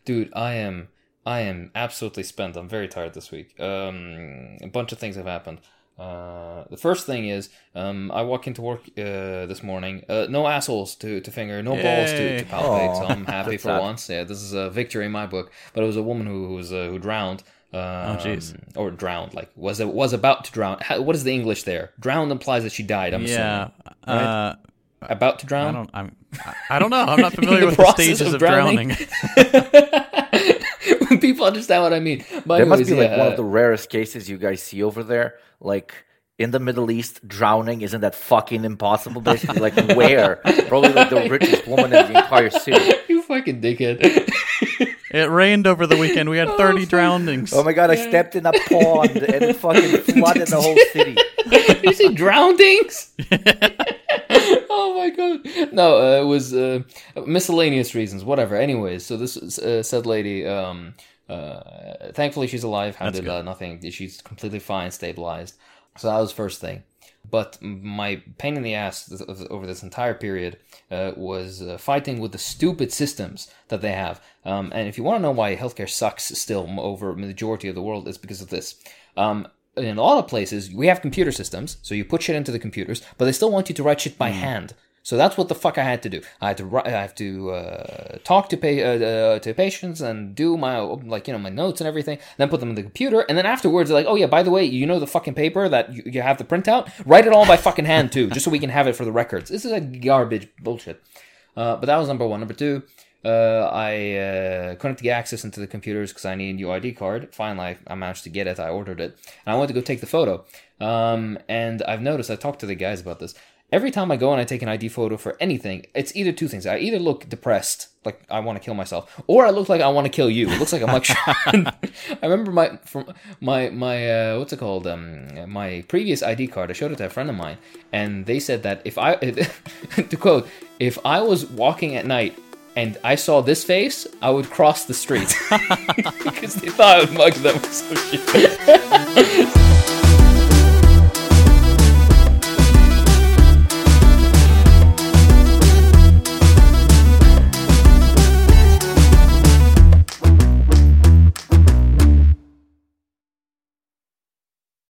Dude, I am absolutely spent. I'm very tired this week. A bunch of things have happened. The first thing is, I walk into work this morning. No assholes to finger, no balls to palpate. So I'm happy for once. Yeah, this is a victory in my book. But it was a woman who drowned. Oh jeez. Or drowned, like was about to drown. What is the English there? Drowned implies that she died. I'm assuming. Right? About to drown. I don't know. I'm not familiar with the stages of drowning. People understand what I mean. But there must be like one of the rarest cases you guys see over there. Like in the Middle East, drowning isn't that fucking impossible? Basically, like where? Probably like the richest woman in the entire city. You fucking dickhead. It rained over the weekend. We had 30 drownings. Oh my god, I stepped in a pond and it fucking flooded the whole city. You see drownings? Oh my god. No, it was miscellaneous reasons, whatever. Anyways, so this said lady, thankfully she's alive, alhamdulillah, nothing. She's completely fine, stabilized. So that was first thing. But my pain in the ass over this entire period was fighting with the stupid systems that they have. And if you want to know why healthcare sucks still over the majority of the world, it's because of this. In a lot of places, we have computer systems, so you put shit into the computers, but they still want you to write shit by hand. So that's what the fuck I had to do. I have to talk to patients and do my my notes and everything, then put them in the computer, and then afterwards they're like, oh yeah, by the way, you know the fucking paper that you have the printout? Write it all by fucking hand too, just so we can have it for the records. This is like garbage bullshit. But that was number one. Number two, I couldn't get access into the computers because I need a new ID card. Finally, I managed to get it. I ordered it, and I went to go take the photo. And I've noticed, I talked to the guys about this. Every time I go and I take an ID photo for anything, it's either two things. I either look depressed, like I want to kill myself, or I look like I want to kill you. It looks like I'm like. I remember my what's it called? My previous ID card. I showed it to a friend of mine, and they said that if I, to quote, if I was walking at night and I saw this face, I would cross the street because they thought I would mug them or some shit.